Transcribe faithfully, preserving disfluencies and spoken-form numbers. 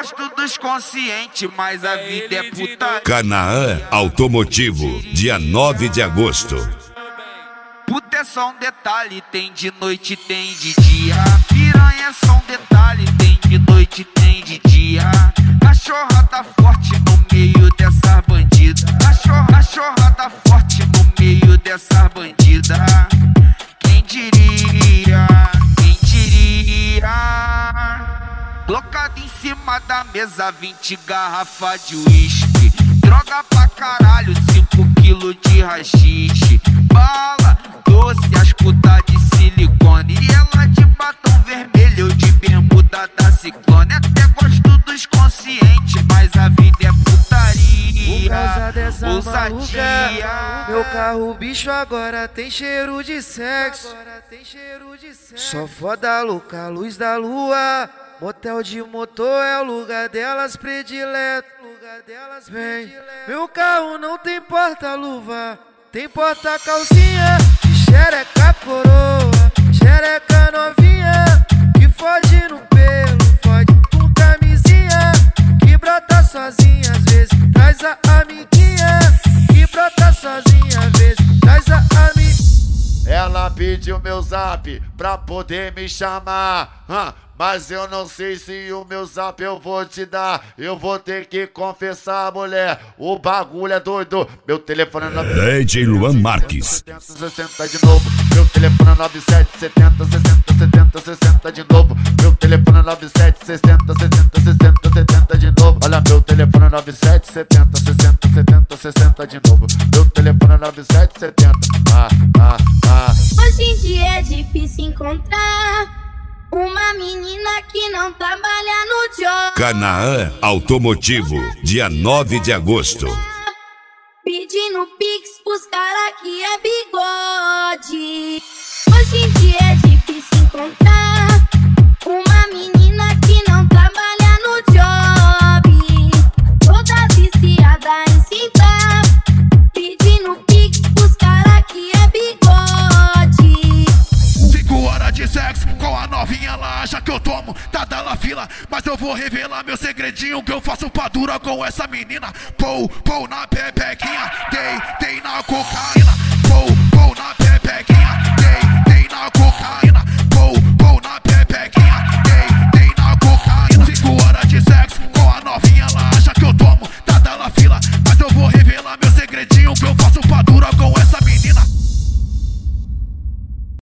gosto dos conscientes, mas a vida é puta. Canaã Automotivo, dia nove de agosto. Puta é só um detalhe, tem de noite, tem de dia. Piranha é só um detalhe, tem de noite, tem de dia. Cachorra tá forte no meio dessa bandida. Cachorra, cachorra tá forte no meio dessa bandida. Quem diria, quem diria? Colocado em cima da mesa, vinte garrafas de uísque. Droga pra caralho, cinco quilos de rachixe. Bala, doce, as putas de silicone. E ela de batom vermelho, de bermuda da Ciclone. Até gosto dos conscientes, mas a vida é putaria. Por causa dessa ousadia. Maluca, meu carro bicho agora tem cheiro de sexo. Só foda louca, luz da lua. Motel de motor é o lugar delas predileto. Vem, meu carro não tem porta-luva, tem porta-calcinha de xereca coroa, xereca novinha, que fode no pelo, fode com camisinha, que brota sozinha, às vezes traz a amiguinha, que brota sozinha, às vezes traz a amiguinha. Ela pediu meu zap pra poder me chamar, hum, mas eu não sei se o meu zap eu vou te dar. Eu vou ter que confessar, mulher, o bagulho é doido. Meu telefone é nove D J Luan Marques. sessenta de novo. Meu telefone é nove sete setenta sessenta setenta sessenta de novo. Meu telefone é nove sete sessenta sessenta sessenta setenta de novo. Olha, meu telefone é nove sete setenta sessenta setenta sessenta de novo. Meu telefone é nove sete setenta. Ah, ah, ah. Hoje em dia é difícil encontrar uma menina que não trabalha no job. Canaã Automotivo, dia nove de agosto. Pedindo pix pros cara que é bigode. Hoje em dia é difícil encontrar uma menina que não trabalha no job. Toda viciada em sentar, pedindo pix pros cara que é bigode. Cinco horas de sexo com a novinha, ela acha que eu tomo, tá dela fila. Mas eu vou revelar meu segredinho, que eu faço pra dura com essa menina. Pou, pou na pepequinha, dei, dei na cocaína. Pou,